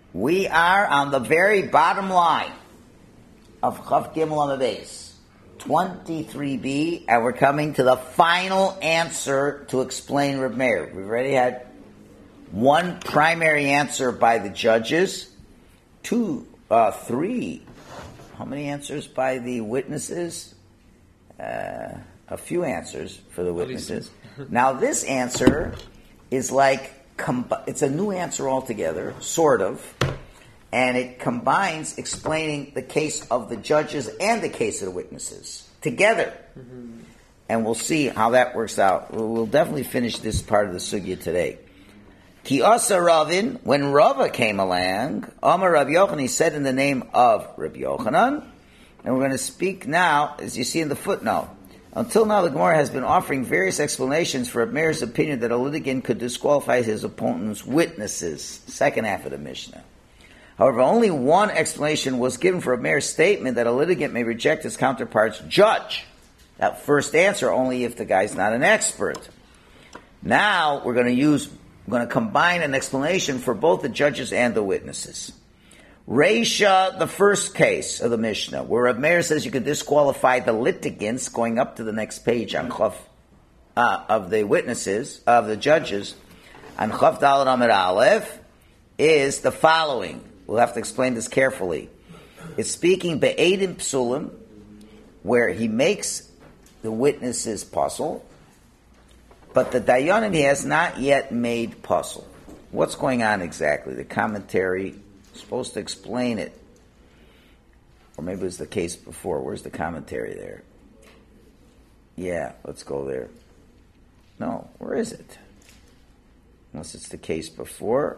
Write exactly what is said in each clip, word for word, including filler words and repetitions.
We are on the very bottom line of Chav Gimel on the base, twenty-three b, and we're coming to the final answer to explain Reb Meir. We've already had one primary answer by the judges, two, uh, three. How many answers by the witnesses? Uh, a few answers for the witnesses. Now this answer is like, it's a new answer altogether, sort of, and it combines explaining the case of the judges and the case of the witnesses together. Mm-hmm. And we'll see how that works out. We'll definitely finish this part of the sugya today. Ki asa Ravin, when Rava came along, Amar Rabbi Yochanan, he said in the name of Rabbi Yochanan, and we're going to speak now, as you see in the footnote. Until now, the Gemara has been offering various explanations for Reb Meir's opinion that a litigant could disqualify his opponent's witnesses. Second half of the Mishnah. However, only one explanation was given for Reb Meir's statement that a litigant may reject his counterpart's judge. That first answer only if the guy's not an expert. Now we're going to use, we're going to combine an explanation for both the judges and the witnesses. Reisha, the first case of the Mishnah, where Reb Meir says you could disqualify the litigants, going up to the next page on Chav, uh, of the witnesses, of the judges, on Chav Daled Amud Aleph, is the following. We'll have to explain this carefully. It's speaking Be'edim Psulim, where he makes the witnesses puzzle, but the Dayanim he has not yet made puzzle. What's going on exactly? The commentary supposed to explain it. Or maybe it was the case before. Where's the commentary there? Yeah, let's go there. No, where is it? Unless it's the case before.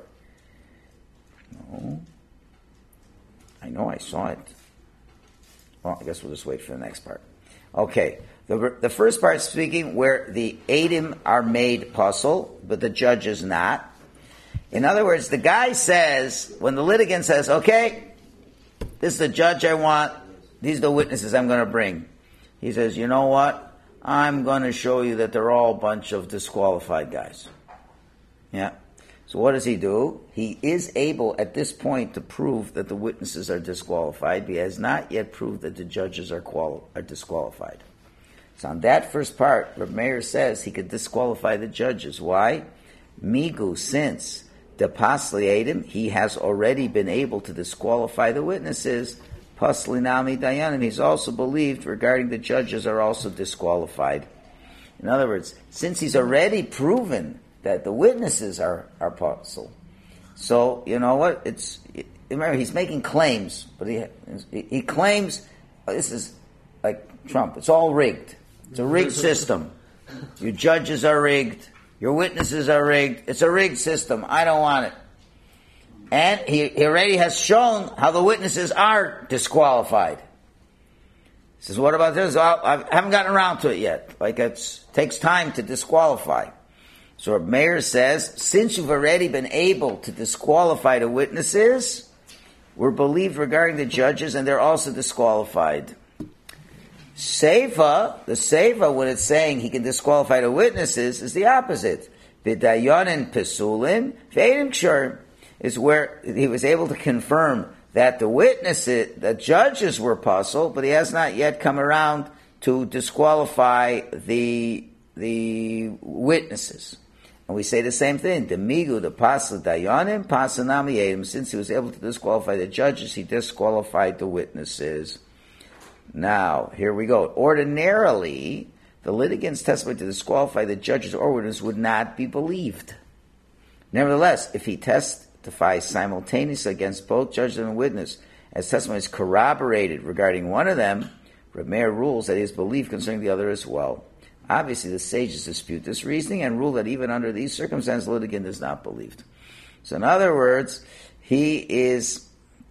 No. I know I saw it. Well, I guess we'll just wait for the next part. Okay. The, the first part is speaking where the Eidim are made puzzle, but the judge is not. In other words, the guy says, when the litigant says, okay, this is the judge I want, these are the witnesses I'm going to bring. He says, you know what? I'm going to show you that they're all a bunch of disqualified guys. Yeah. So what does he do? He is able at this point to prove that the witnesses are disqualified, but he has not yet proved that the judges are, quali- are disqualified. So on that first part, Reb Meir says he could disqualify the judges. Why? Migu, since the pasli edim, he has already been able to disqualify the witnesses. Pasli nami dayanim, he's also believed regarding the judges are also disqualified. In other words, since he's already proven that the witnesses are are puzzle, so you know what? It's remember he's making claims, but he he claims oh, this is like Trump. It's all rigged. It's a rigged system. Your judges are rigged. Your witnesses are rigged. It's a rigged system. I don't want it. And he, he already has shown how the witnesses are disqualified. He says, what about this? Well, I haven't gotten around to it yet. Like it takes time to disqualify. So Reb Meir says, since you've already been able to disqualify the witnesses, we're believed regarding the judges and they're also disqualified. Seifa, the Seifa, when it's saying he can disqualify the witnesses, is the opposite. B'dayanin pesulin, v'edim kshurim, is where he was able to confirm that the witnesses, the judges were puzzled, but he has not yet come around to disqualify the the witnesses. And we say the same thing. The migu, the pasla dayanim, pasla nami edim. Since he was able to disqualify the judges, he disqualified the witnesses. Now, here we go. Ordinarily, the litigant's testimony to disqualify the judges or witnesses would not be believed. Nevertheless, if he testifies simultaneously against both judge and witness, as testimony is corroborated regarding one of them, Reb Meir rules that he is believed concerning the other as well. Obviously, the sages dispute this reasoning and rule that even under these circumstances, the litigant is not believed. So in other words, he is...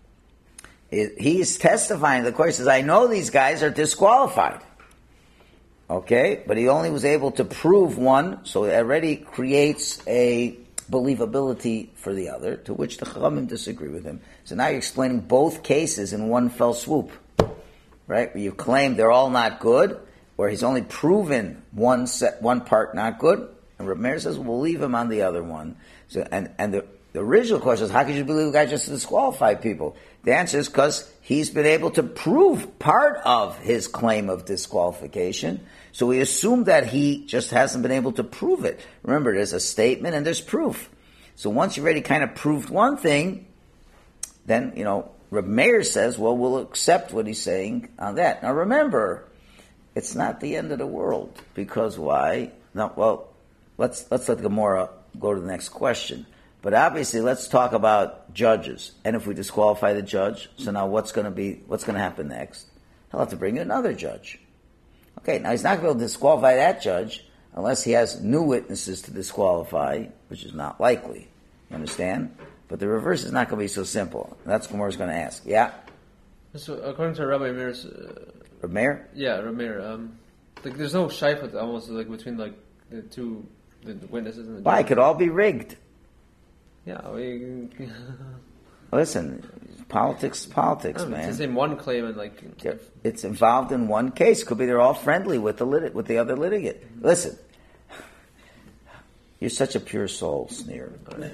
He's testifying. The court says, I know these guys are disqualified. Okay? But he only was able to prove one, so it already creates a believability for the other, to which the Chachamim disagree with him. So now you're explaining both cases in one fell swoop. Right? Where you claim they're all not good, where he's only proven one set, one part not good, and Reb Meir says, we'll leave him on the other one. So, and, and the the original question is, how could you believe the guy just disqualified people? The answer is because he's been able to prove part of his claim of disqualification. So we assume that he just hasn't been able to prove it. Remember, there's a statement and there's proof. So once you've already kind of proved one thing, then, you know, Reb Meir says, well, we'll accept what he's saying on that. Now remember, it's not the end of the world. Because why? No, well, let's let's let Gemara go to the next question. But obviously, let's talk about judges. And if we disqualify the judge, so now what's going to be? What's going to happen next? He'll have to bring in another judge. Okay, now he's not going to be able to disqualify that judge unless he has new witnesses to disqualify, which is not likely. You understand? But the reverse is not going to be so simple. That's what Gemara's going to ask. Yeah. So according to Rabbi Meir's, uh, Reb Meir? Yeah, Reb Meir. Um, like there's no shayfut almost like between like the two the witnesses and the. Why? It could all be rigged. Yeah, we, listen, politics, politics, know, man. It's the same one claim and like it's involved in one case. Could be they're all friendly with the lit- with the other litigant. Mm-hmm. Listen, you're such a pure soul, Sneer.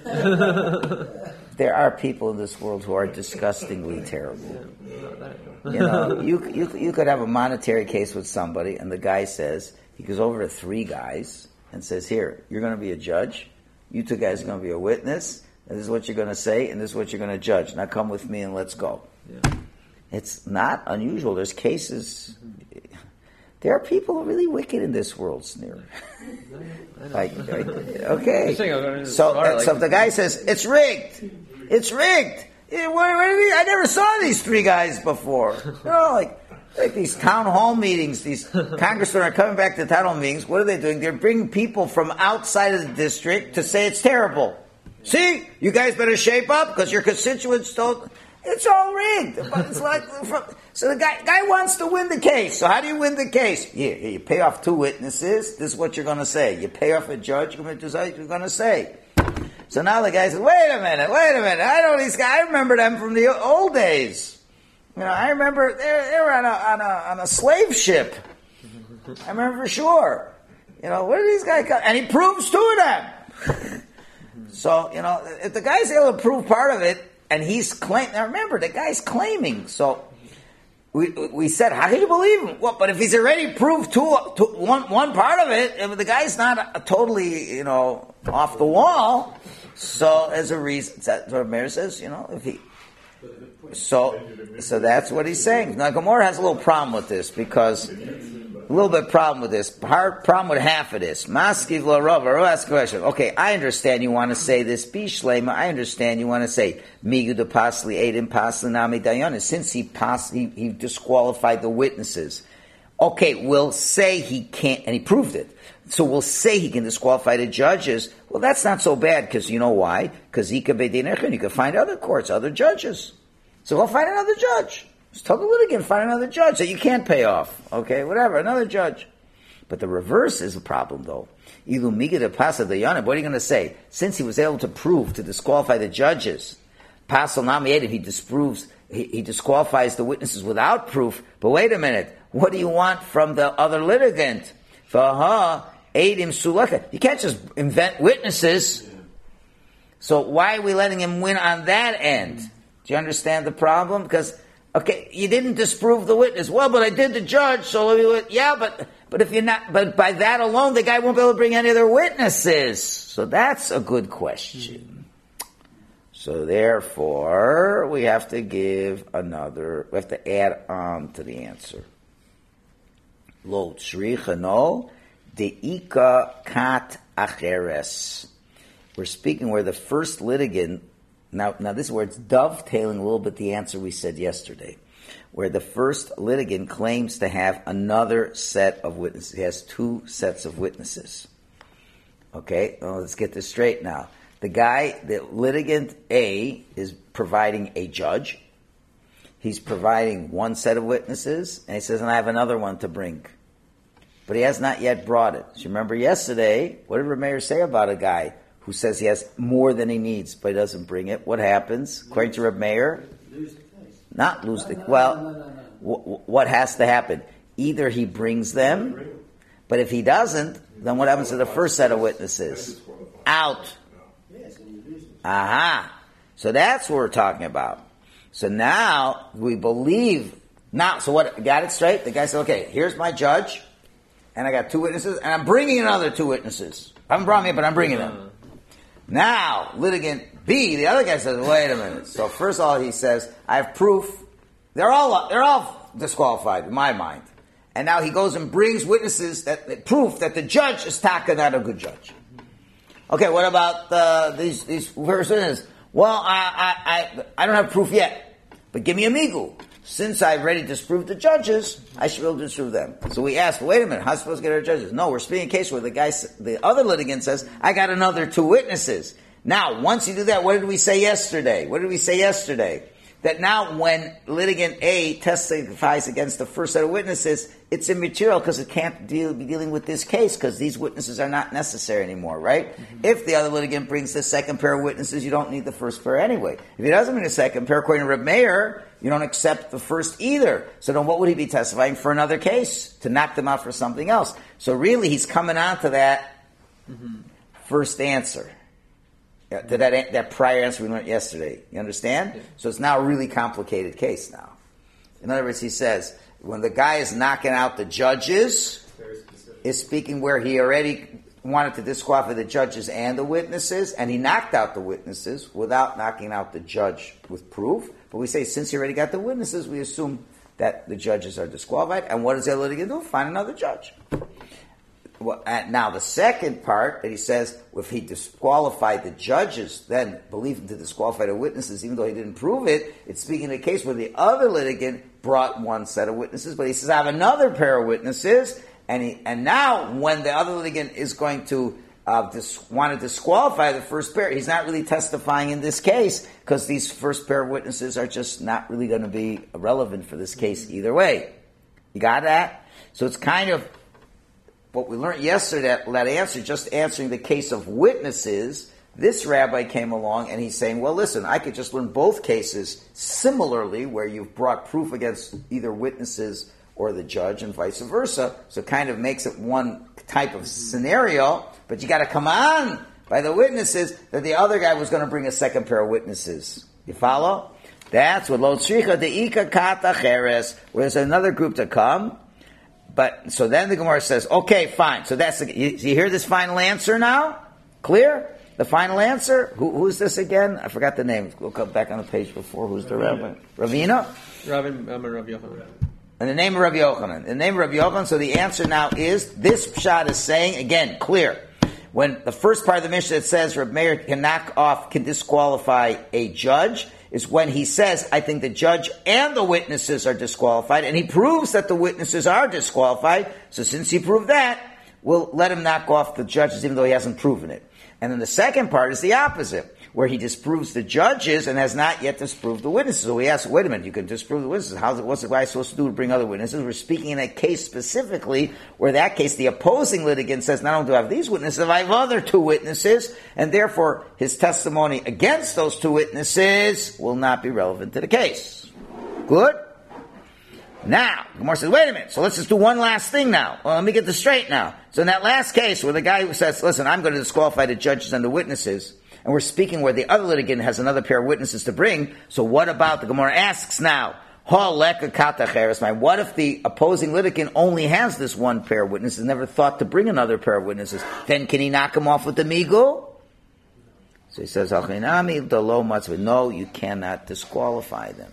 There are people in this world who are disgustingly terrible. You know, you you you could have a monetary case with somebody, and the guy says he goes over to three guys and says, "Here, you're going to be a judge. You two guys are going to be a witness. And this is what you're going to say, and this is what you're going to judge. Now come with me and let's go." Yeah. It's not unusual. There's cases. Mm-hmm. There are people who are really wicked in this world, Sneer. like, like, okay. So, uh, so if the guy says it's rigged, it's rigged. Yeah, what, what I never saw these three guys before. You know, like. Like these town hall meetings, these congressmen are coming back to town hall meetings. What are they doing? They're bringing people from outside of the district to say it's terrible. See, you guys better shape up because your constituents don't. It's all rigged. It's like, so the guy guy wants to win the case. So how do you win the case? You, you pay off two witnesses. This is what you're going to say. You pay off a judge. You're going to decide what you're going to say. So now the guy says, "Wait a minute, wait a minute. I know these guys. I remember them from the old days. You know, I remember they were, they were on a on a on a slave ship. I remember for sure. You know, where did these guys come? And he proves two of them. So, you know, if the guy's able to prove part of it, and he's claiming, now remember, the guy's claiming. So we we said, how can you believe him? Well, but if he's already proved two, two one one part of it, if the guy's not a, a totally, you know, off the wall. So as a reason, that's what Meir says. You know, if he. So, so that's what he's saying. Now, Gemara has a little problem with this because a little bit problem with this. Hard problem with half of this. Maskiv la Rav. I'll ask a question. Okay, I understand you want to say this. Bishlema. I understand you want to say Migu de Pasli Eidim Pasli Nami Dayanis. Since he passed, he, he disqualified the witnesses. Okay, we'll say he can't, and he proved it. So we'll say he can disqualify the judges. Well, that's not so bad because you know why? Because you can find other courts, other judges. So we'll find another judge. Just tell the litigant, find another judge that you can't pay off. Okay, whatever, another judge. But the reverse is a problem, though. Ilu miga de pasa de yanib. What are you going to say? Since he was able to prove, to disqualify the judges, pasal namiated, he disproves, he, he disqualifies the witnesses without proof. But wait a minute, what do you want from the other litigant? Faha eidim sulaka. You can't just invent witnesses. So why are we letting him win on that end? Do you understand the problem? Because, okay, you didn't disprove the witness. Well, but I did the judge, so let me win. Yeah, but but if you're not, but by that alone, the guy won't be able to bring any other witnesses. So that's a good question. So therefore, we have to give another. We have to add on to the answer. Lo tzrichano deika kat acheres. We're speaking where the first litigant. Now, now this is where it's dovetailing a little bit the answer we said yesterday, where the first litigant claims to have another set of witnesses. He has two sets of witnesses. Okay, well, let's get this straight now. The guy, the litigant A, is providing a judge. He's providing one set of witnesses, and he says, and I have another one to bring. But he has not yet brought it. So you remember yesterday, what did Rameir say about a guy who says he has more than he needs, but he doesn't bring it? What happens? According to Reb Meir, not lose the, well, w- what has to happen? Either he brings them, but if he doesn't, then what happens to the first set of witnesses? Out. Aha. So that's what we're talking about. So now we believe. Now, so what? Got it straight? The guy said, okay, here's my judge, and I got two witnesses, and I'm bringing another two witnesses. I haven't brought me, but I'm bringing them. Now, litigant B, the other guy says, wait a minute. So first of all, he says, I have proof. They're all they're all disqualified in my mind. And now he goes and brings witnesses that, that proof that the judge is taka, not a good judge. Okay, what about uh, these these persons? Well, I, I I I don't have proof yet, but give me a migu. Since I've already disproved the judges, I should be able to disprove them. So we ask, wait a minute, how are we supposed to get our judges? No, we're speaking a case where the guy, the other litigant says, I got another two witnesses. Now, once you do that, what did we say yesterday? What did we say yesterday? That now when litigant A testifies against the first set of witnesses, it's immaterial because it can't deal, be dealing with this case because these witnesses are not necessary anymore, right? Mm-hmm. If the other litigant brings the second pair of witnesses, you don't need the first pair anyway. If he doesn't bring the second pair, according to Reb Meir, you don't accept the first either. So then what would he be testifying for another case? To knock them out for something else. So really he's coming on to that mm-hmm. first answer. To that that prior answer we learned yesterday. You understand? Yeah. So it's now a really complicated case now. In other words, he says, when the guy is knocking out the judges, is speaking where he already wanted to disqualify the judges and the witnesses, and he knocked out the witnesses without knocking out the judge with proof. But we say, since he already got the witnesses, we assume that the judges are disqualified. And what does that litigant do? Find another judge. Well, now the second part that he says, if he disqualified the judges, then believe him to disqualify the witnesses, even though he didn't prove it. It's speaking of a case where the other litigant brought one set of witnesses, but he says, I have another pair of witnesses, and he, and now when the other litigant is going to uh, dis, want to disqualify the first pair, he's not really testifying in this case because these first pair of witnesses are just not really going to be relevant for this case either way. You got that? So it's kind of what we learned yesterday, that, that answer, just answering the case of witnesses, this rabbi came along and he's saying, well, listen, I could just learn both cases similarly where you've brought proof against either witnesses or the judge and vice versa. So it kind of makes it one type of scenario, but you got to come on by the witnesses that the other guy was going to bring a second pair of witnesses. You follow? That's what lo tzricha deika kata cheres, where there's another group to come. But, so then the Gemara says, okay, fine. So that's, the, you, you hear this final answer now? Clear? The final answer? Who, who's this again? I forgot the name. We'll come back on the page before. Who's the rabbi? Ravina? Rabbi, um, Rabbi Yochanan. In the name of Rabbi Yochanan. In the name of Rabbi Yochanan, so the answer now is, this pshat is saying, again, clear. When the first part of the Mishnah that says Reb Meir can knock off, can disqualify a judge, is when he says, I think the judge and the witnesses are disqualified, and he proves that the witnesses are disqualified, so since he proved that, we'll let him knock off the judges even though he hasn't proven it. And then the second part is the opposite, where he disproves the judges and has not yet disproved the witnesses. So we ask, wait a minute, you can disprove the witnesses. How's it, what's the guy supposed to do to bring other witnesses? We're speaking in a case specifically where that case, the opposing litigant says, not only do I have these witnesses, I have other two witnesses, and therefore his testimony against those two witnesses will not be relevant to the case. Good? Now, Gemara says, wait a minute, so let's just do one last thing now. Well, let me get this straight now. So in that last case where the guy who says, listen, I'm going to disqualify the judges and the witnesses, and we're speaking where the other litigant has another pair of witnesses to bring, so what about, the Gemara asks now, what if the opposing litigant only has this one pair of witnesses, never thought to bring another pair of witnesses? Then can he knock him off with the migu? So he says, no, you cannot disqualify them.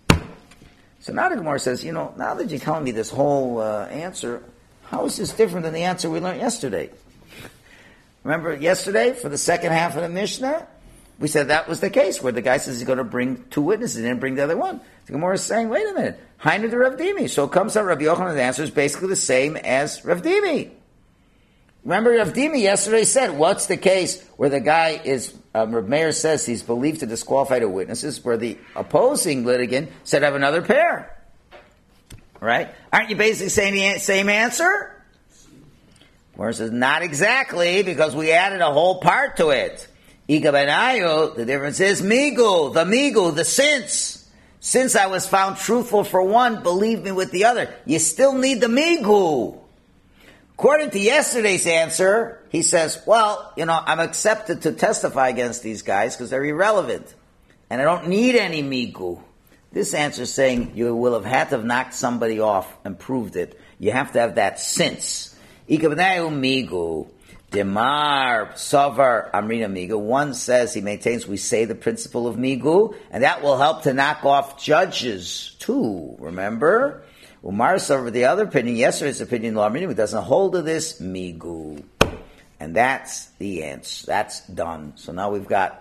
So now the Gemara says, you know, now that you're telling me this whole uh, answer, how is this different than the answer we learned yesterday? Remember yesterday, for the second half of the Mishnah, we said that was the case, where the guy says he's going to bring two witnesses and then bring the other one. The Gemara is saying, wait a minute, Hainu de Rav Dimi. So it comes out, Rabbi Yochanan's answer is basically the same as Rav Dimi. Remember, Rav Dimi yesterday said, what's the case where the guy is, um, Rav Meir says he's believed to disqualify the witnesses, where the opposing litigant said, I have another pair. Right? Aren't you basically saying the same answer? Whereas it's not exactly, because we added a whole part to it. Ika benayu, the difference is migu, the migu, the since. Since I was found truthful for one, believe me with the other. You still need the migu. According to yesterday's answer, he says, well, you know, I'm accepted to testify against these guys because they're irrelevant. And I don't need any migu. This answer is saying you will have had to have knocked somebody off and proved it. You have to have that since. Ikabneu migu. Demar, Savar, Amrina Migu. One says he maintains we say the principle of Migu, and that will help to knock off judges too. Remember? Umar Savar, the other opinion, yesterday's opinion, Law Amrina, doesn't hold to this Migu. And that's the answer. That's done. So now we've got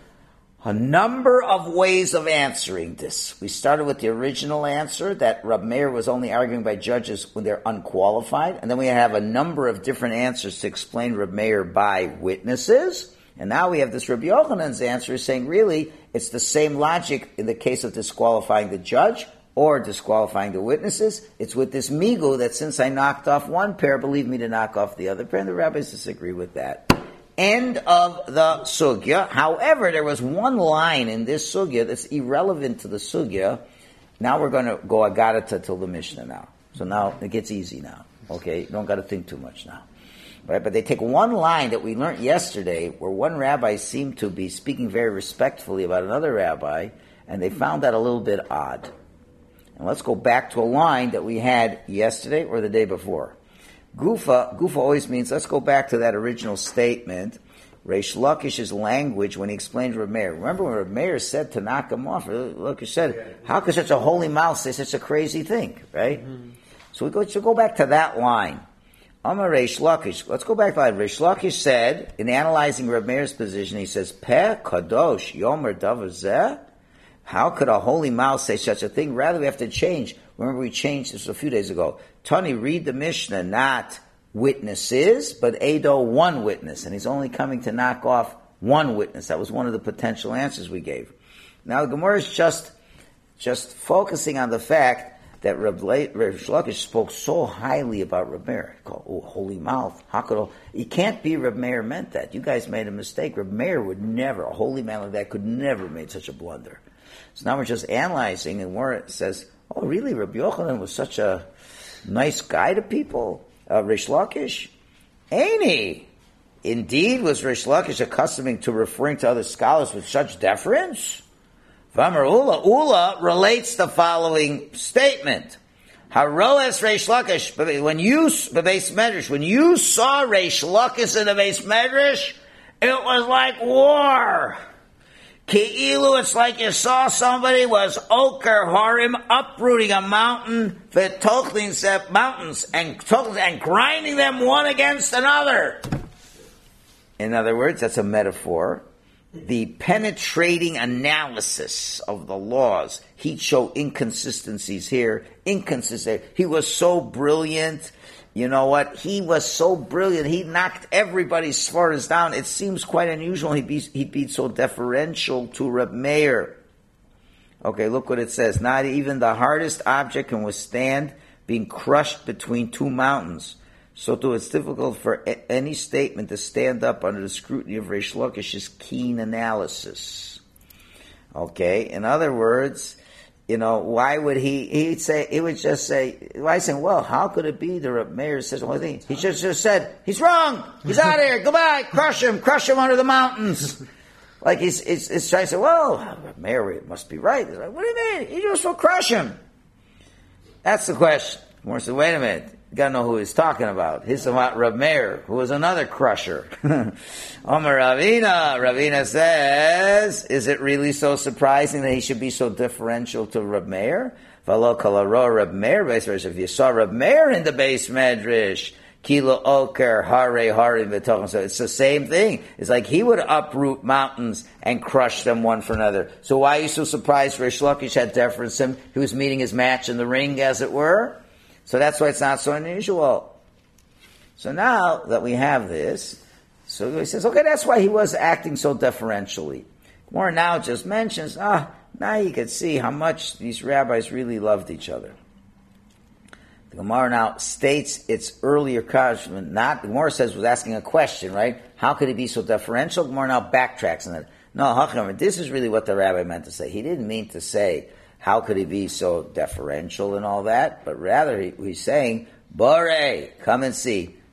a number of ways of answering this. We started with the original answer that Rab Meir was only arguing by judges when they're unqualified. And then we have a number of different answers to explain Rab Meir by witnesses. And now we have this Rabbi Yochanan's answer saying really it's the same logic in the case of disqualifying the judge or disqualifying the witnesses. It's with this migu that since I knocked off one pair, believe me to knock off the other pair. And the rabbis disagree with that. End of the sugya. However, there was one line in this sugya that's irrelevant to the sugya. Now we're going to go agarata till the Mishnah now. So now it gets easy now. Okay, you don't got to think too much now. Right? But they take one line that we learned yesterday where one rabbi seemed to be speaking very respectfully about another rabbi, and they found that a little bit odd. And let's go back to a line that we had yesterday or the day before. Gufa, Gufa always means, let's go back to that original statement, Reish Lakish's language when he explained Reb Meir. Remember when Reb Meir said to knock him off, Lakish said, how could such a holy mouth say such a crazy thing, right? Mm-hmm. So we go, so go back to that line. Amar Reish Lakish, let's go back to that. Reish Lakish said, in analyzing Reb Meir's position, he says, Peh Kadosh Yomer Davar Zeh? How could a holy mouth say such a thing? Rather, we have to change. Remember, we changed this a few days ago. Tani, read the Mishnah, not witnesses, but Ado, one witness. And he's only coming to knock off one witness. That was one of the potential answers we gave. Now, the Gemara is just, just focusing on the fact that Reb Lakish spoke so highly about Reb Meir. He called, oh, holy mouth. How could a, it can't be Reb Meir meant that. You guys made a mistake. Reb Meir would never, a holy man like that could never have made such a blunder. So now we're just analyzing, and where it says, oh, really, Rabbi Yochanan was such a nice guy to people? Uh, Reish Lakish? Ain't he? Indeed, was Reish Lakish accustomed to referring to other scholars with such deference? Vamar Ula, Ula relates the following statement. Haroes Reish Lakish, when you, Beis Medrash, when you saw Reish Lakish in the Beis Medrash, it was like war. Ki'ilu, it's like you saw somebody was Oker Harim uprooting a mountain, v'tochling set mountains, and and grinding them one against another. In other words, that's a metaphor. The penetrating analysis of the laws. He'd show inconsistencies here, inconsistency. He was so brilliant. You know what? He was so brilliant. He knocked everybody's svaras down. It seems quite unusual he'd be, he'd be so deferential to Reb Meir. Okay, look what it says. Not even the hardest object can withstand being crushed between two mountains. So too, it's difficult for a- any statement to stand up under the scrutiny of Reish Lakish's keen analysis. Okay, in other words, you know, why would he, he'd say, he would just say, why saying, well, how could it be the Reb Meir says one thing? He just, just said, he's wrong, he's out of here, goodbye, crush him, crush him under the mountains. Like he's, he's, he's trying to say, well, Reb Meir must be right. He's like, what do you mean? You just will crush him. That's the question. More so, wait a minute. You gotta know who he's talking about. He's about Reb Meir, who was another crusher. Omer Ravina. Ravina says, is it really so surprising that he should be so differential to Reb Meir? V'lo kalaro Reb Meir Beis Medrash. If you saw Reb Meir in the Beis Medrash, kilo oker hare harim v'tochim. So it's the same thing. It's like he would uproot mountains and crush them one for another. So why are you so surprised Reish Lakish had deference him? He was meeting his match in the ring, as it were. So that's why it's not so unusual. So now that we have this, so he says, okay, that's why he was acting so deferentially. More now just mentions, ah, now you can see how much these rabbis really loved each other. The Gemara now states its earlier comment, not, the Gemara says was asking a question, right? How could he be so deferential? The Gemara now backtracks on that. No, Hacham, this is really what the rabbi meant to say. He didn't mean to say, how could he be so deferential and all that? But rather, he, he's saying, Bore, come and see.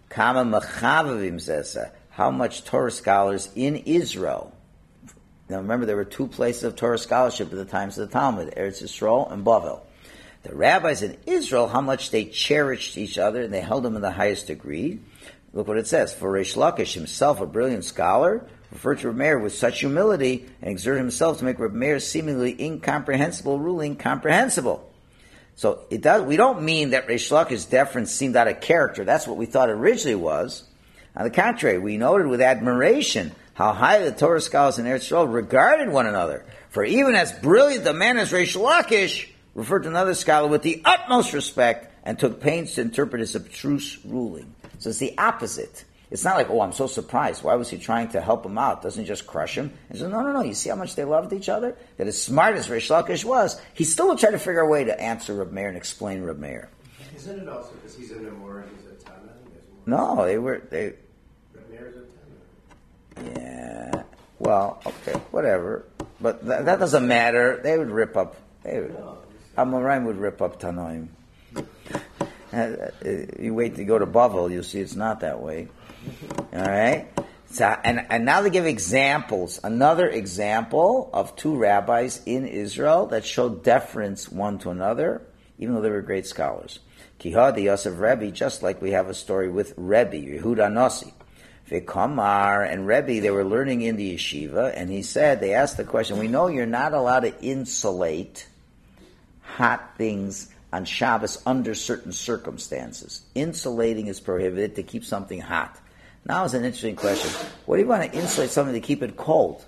Kama Mechavavim Zesa. How much Torah scholars in Israel. Now remember, there were two places of Torah scholarship at the times of the Talmud, Eretz Yisrael and Bavel. The rabbis in Israel, how much they cherished each other and they held them in the highest degree. Look what it says. For Reish Lakish, himself a brilliant scholar, referred to Reb Meir with such humility and exerted himself to make Reb Meir's seemingly incomprehensible ruling comprehensible. So it does. We don't mean that Reish Lakish's deference seemed out of character. That's what we thought originally was. On the contrary, we noted with admiration how highly the Torah scholars in Eretz Yisrael regarded one another. For even as brilliant a man as Reish Lakish referred to another scholar with the utmost respect and took pains to interpret his abstruse ruling. So it's the opposite. It's not like, oh, I'm so surprised. Why was he trying to help him out? Doesn't he just crush him? He says, no, no, no. You see how much they loved each other? That as smart as Reish Lakish was, he still would try to figure a way to answer Reb Meir and explain Reb Meir. Isn't it also because he's in a more, he's a Tana? No, they were, they... Reb Meir's a Tana. Yeah. Well, okay, whatever. But th- that doesn't matter. They would rip up, they would, Amoraim would rip up Tanoim. Uh, you wait to go to Bavel, you'll see it's not that way. All right? So, and, and now they give examples. Another example of two rabbis in Israel that showed deference one to another, even though they were great scholars. Kihad, the Yosef Rebbe, just like we have a story with Rebbe, Yehuda Nossi. Vekamar and Rebbe, they were learning in the yeshiva, and he said, they asked the question, we know you're not allowed to insulate hot things on Shabbos under certain circumstances. Insulating is prohibited to keep something hot. Now is an interesting question. What do you want to insulate something to keep it cold?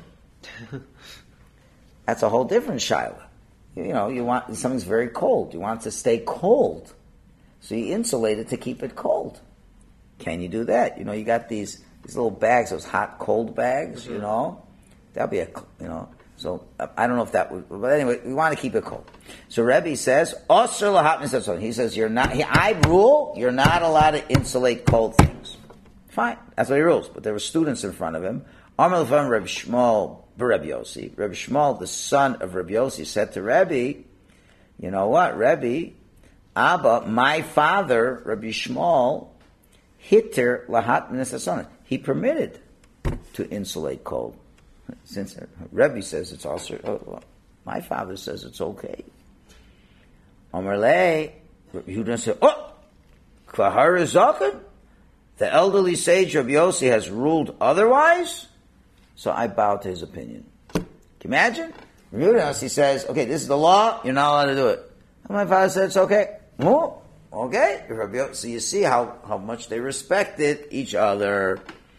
That's a whole different shaila. You know, you want something's very cold. You want it to stay cold. So you insulate it to keep it cold. Can you do that? You know, you got these these little bags, those hot cold bags, you know. That'll be a, you know. So I don't know if that would, but anyway, we want to keep it cold. So Rebbe says, "Osir lahatmis." He says, "You're not." He, I rule you're not allowed to insulate cold things. Fine, that's what he rules. But there were students in front of him. Amar l'fam Reb Shmuel b'Reb Yossi. Reb Shmuel, the son of Reb Yossi, said to Rebbe, "You know what, Rebbe? Abba, my father, Rabbi Shmuel, hitter lahatmis. He permitted to insulate cold." Since Rebbe says it's also, oh, well, my father says it's okay. Omerle, Yehuda said, oh, Kvahar Zaken, the elderly sage Rabbi Yossi has ruled otherwise, so I bow to his opinion. Can you imagine? Yehuda, he says, okay, this is the law, you're not allowed to do it. And my father said it's okay. Oh, okay. So you see how, how much they respected each other.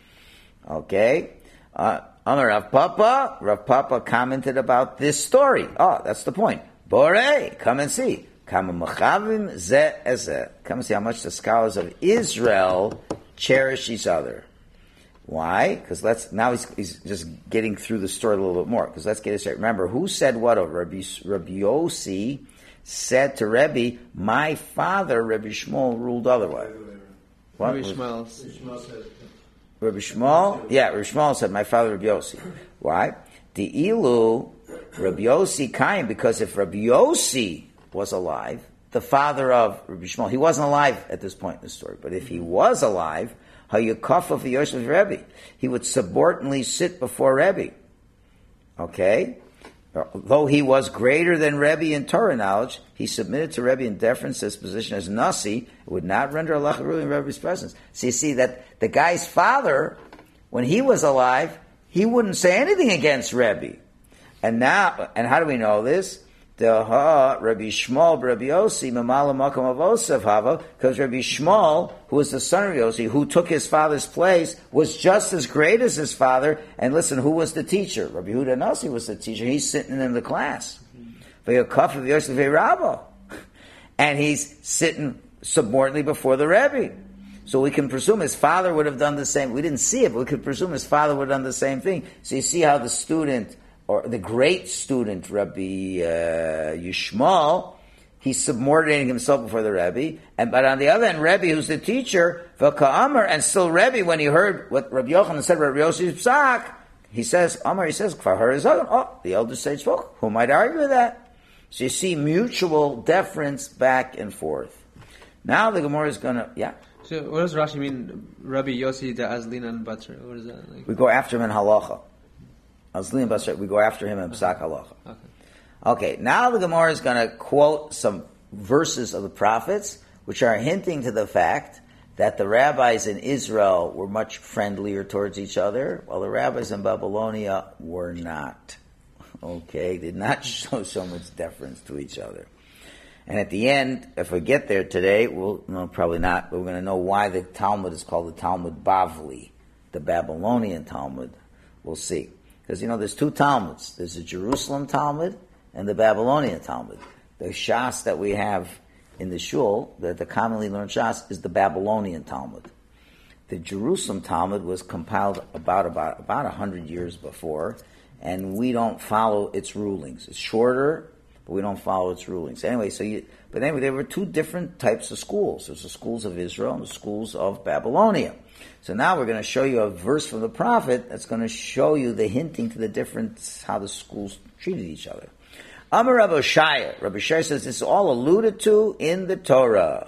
Okay. Uh, Amar Rav Papa, Rav Papa commented about this story. Oh, that's the point. Bore, come and see. Come and see how much the scholars of Israel cherish each other. Why? Because let's now he's, he's just getting through the story a little bit more. Because let's get it straight. Remember, who said what of Rabbi, Rabbi Yossi said to Rebbe, my father, Rabbi Shmuel, ruled otherwise. What? Rabbi Shmuel said. Rabbi Shmuel? Yeah, Rabbi Shmuel said, my father Rabbi Yossi. Why? The Ilu, Rabbi Yossi Kaim, because if Rabbi Yossi was alive, the father of Rabbi Shmuel, he wasn't alive at this point in the story, but if he was alive, Hayukafa for Yosef Rebbe, he would subordinately sit before Rebbe. Okay? Though he was greater than Rebbe in Torah knowledge, he submitted to Rebbe in deference to his position as Nasi, would not render halacha ruling in Rebbe's presence. So you see that the guy's father, when he was alive, he wouldn't say anything against Rebbe. And now, and how do we know this? Deha Rabbi Shmuel Rabbi Yossi Mamala Makam of Osef Hava, because Rabbi Shmuel, who was the son of Yossi, who took his father's place, was just as great as his father. And listen, who was the teacher? Rabbi Yehuda Nossi was the teacher. He's sitting in the class. And he's sitting subordinately before the Rebbe. So we can presume his father would have done the same. We didn't see it, but we could presume his father would have done the same thing. So you see how the student, or the great student, Rabbi uh, Yishmael, he's subordinating himself before the Rebbe. And but on the other hand, Rebbe, who's the teacher, V'ka'amar, and still Rebbe, when he heard what Rabbi Yochanan said, Rabbi Yossi's psak, he says, Amar, he says, oh, the elder sage spoke. Who might argue with that? So you see mutual deference back and forth. Now the Gemara is going to, yeah. So what does Rashi mean? Rabbi Yossi the Azlin and Batra. What is that like? We go after him in halacha. Azlin Basra, we go after him in Psak halacha. Okay. Okay, now the Gemara is going to quote some verses of the prophets, which are hinting to the fact that the rabbis in Israel were much friendlier towards each other, while the rabbis in Babylonia were not. Okay, did not show so much deference to each other. And at the end, if we get there today, we'll, no, probably not, but we're going to know why the Talmud is called the Talmud Bavli, the Babylonian Talmud. We'll see. Because, you know, there's two Talmuds. There's the Jerusalem Talmud and the Babylonian Talmud. The Shas that we have in the Shul, the, the commonly learned Shas, is the Babylonian Talmud. The Jerusalem Talmud was compiled about about about a hundred years before, and we don't follow its rulings. It's shorter, but we don't follow its rulings. Anyway, so you, but anyway, there were two different types of schools. There's the schools of Israel and the schools of Babylonia. So now we're going to show you a verse from the prophet that's going to show you the hinting to the difference, how the schools treated each other. Amar Rabbi Shaya. Rabbi Shaya says this is all alluded to in the Torah.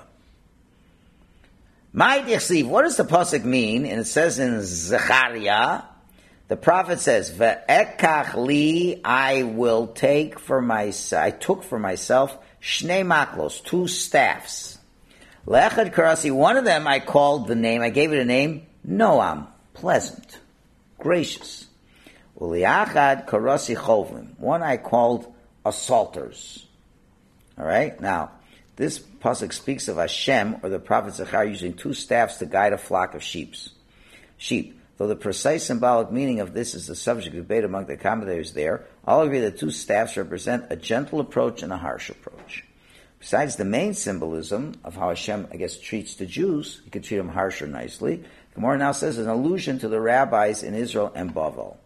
My Dichsiv, what does the pasuk mean? And it says in Zechariah, the prophet says, "Ve'ekach li, I will take for myself. I took for myself shnei maklos, two staffs. Le'echad karasi, one of them I called the name. I gave it a name, Noam, pleasant, gracious. Uliachad karasi chovim, one I called assaulters." All right. Now, this pasuk speaks of Hashem or the prophet Zechariah using two staffs to guide a flock of sheep. Sheep. Though the precise symbolic meaning of this is the subject of debate among the commentators there, all agree that two staffs represent a gentle approach and a harsh approach. Besides the main symbolism of how Hashem, I guess, treats the Jews, he could treat them harsh or nicely, Gemara now says an allusion to the rabbis in Israel and Bavel.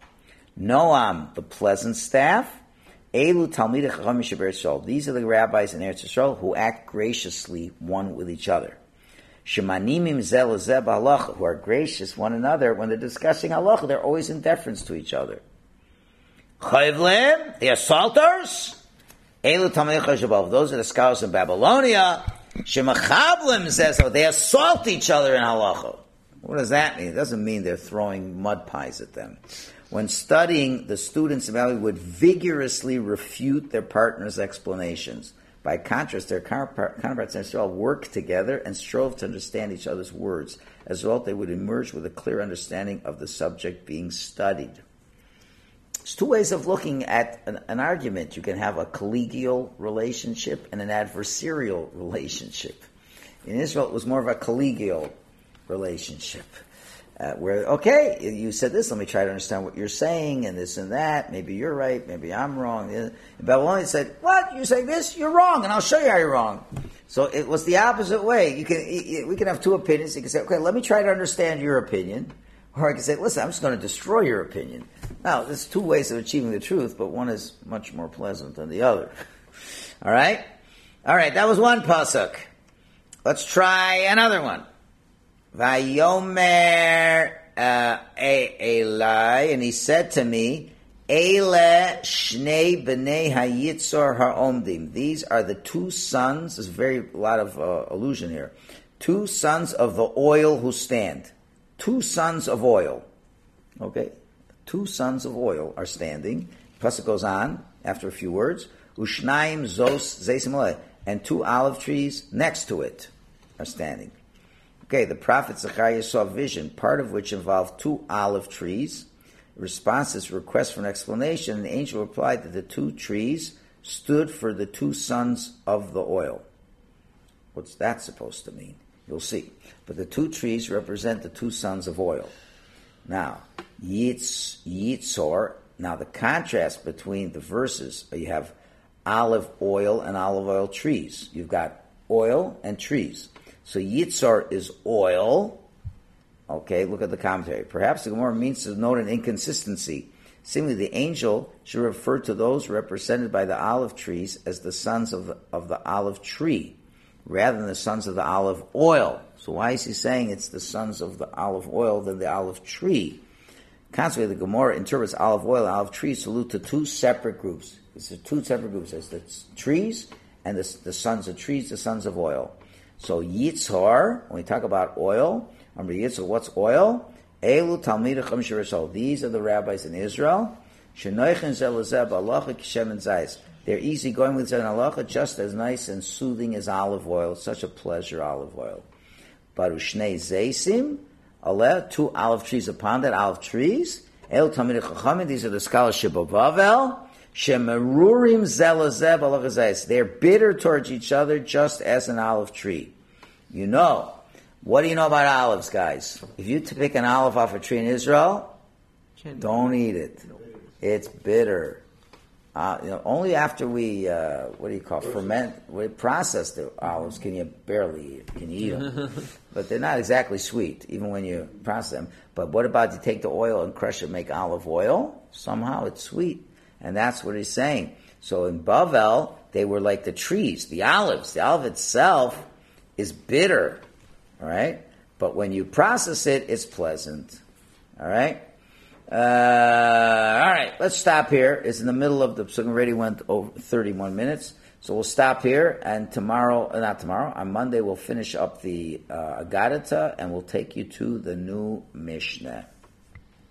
Noam, the pleasant staff, Elu Talmidei Chachamim Sheberetz Yisrael. These are the rabbis in Eretz Yisrael who act graciously one with each other. Shemanimim zeh lezeh b'halacha, who are gracious one another when they're discussing halacha. They're always in deference to each other. Chayvlim, the assaulters, Elu Talmidei Chachamim. Those are the scholars in Babylonia. Shemachavlim says, so they assault each other in halacha. What does that mean? It doesn't mean they're throwing mud pies at them. When studying, the students in Valley would vigorously refute their partner's explanations. By contrast, their counterparts in Israel worked together and strove to understand each other's words. As a result, they would emerge with a clear understanding of the subject being studied. There's two ways of looking at an, an argument. You can have a collegial relationship and an adversarial relationship. In Israel, it was more of a collegial relationship. Uh, where, okay, you said this, let me try to understand what you're saying, and this and that, maybe you're right, maybe I'm wrong. In Babylonian said, what, you're saying this, you're wrong, and I'll show you how you're wrong. So it was the opposite way. You can, we can have two opinions. You can say, okay, let me try to understand your opinion, or I can say, listen, I'm just going to destroy your opinion. Now, there's two ways of achieving the truth, but one is much more pleasant than the other. All right? All right, that was one pasuk. Let's try another one. Vayomer uh, Eli, and he said to me, Ele shnei b'nei hayitzor ha'omdim. These are the two sons. There's a very lot of uh, allusion here. Two sons of the oil who stand. Two sons of oil. Okay, two sons of oil are standing. Plus it goes on after a few words. Ushnaim zos zeisim, and two olive trees next to it are standing. Okay, the prophet Zechariah saw a vision, part of which involved two olive trees. In response to his request for an explanation, the angel replied that the two trees stood for the two sons of the oil. What's that supposed to mean? You'll see. But the two trees represent the two sons of oil. Now, Yitz, Yitzor, now the contrast between the verses, you have olive oil and olive oil trees. You've got oil and trees. So Yitzar is oil. Okay, look at the commentary. Perhaps the Gemara means to note an inconsistency. Seemingly the angel should refer to those represented by the olive trees as the sons of the, of the olive tree, rather than the sons of the olive oil. So why is he saying it's the sons of the olive oil than the olive tree? Consequently, the Gemara interprets olive oil and olive trees to allude to two separate groups. It's two separate groups. It's the trees and the, the sons of trees, the sons of oil. So Yitzhar, when we talk about oil, remember Yitzhar, what's oil? Elu Talmidachim Shirasol. These are the rabbis in Israel. Shenoichin zelazeb alacha kishem and zayis. They're easy going with Zen halacha, just as nice and soothing as olive oil. Such a pleasure, olive oil. Barushnei zeisim, aleh, two olive trees upon that, olive trees. El Talmidei Chachamim, these are the scholarship of Bavel. Shemerurim zelazeb alacha zayis. They're bitter towards each other, just as an olive tree. You know. What do you know about olives, guys? If you pick an olive off a tree in Israel, don't eat it. It's bitter. Uh, you know, only after we, uh, what do you call, ferment, we process the olives can you barely eat, can you eat them. But they're not exactly sweet, even when you process them. But what about you take the oil and crush it and make olive oil? Somehow it's sweet. And that's what he's saying. So in Bavel, they were like the trees, the olives. The olive itself is bitter. All right? But when you process it, it's pleasant. All right? Uh, all right, let's stop here. It's in the middle of the psukim. Already went over thirty-one minutes. So we'll stop here, and tomorrow, uh, not tomorrow, on Monday, we'll finish up the uh, Agadata, and we'll take you to the new Mishnah.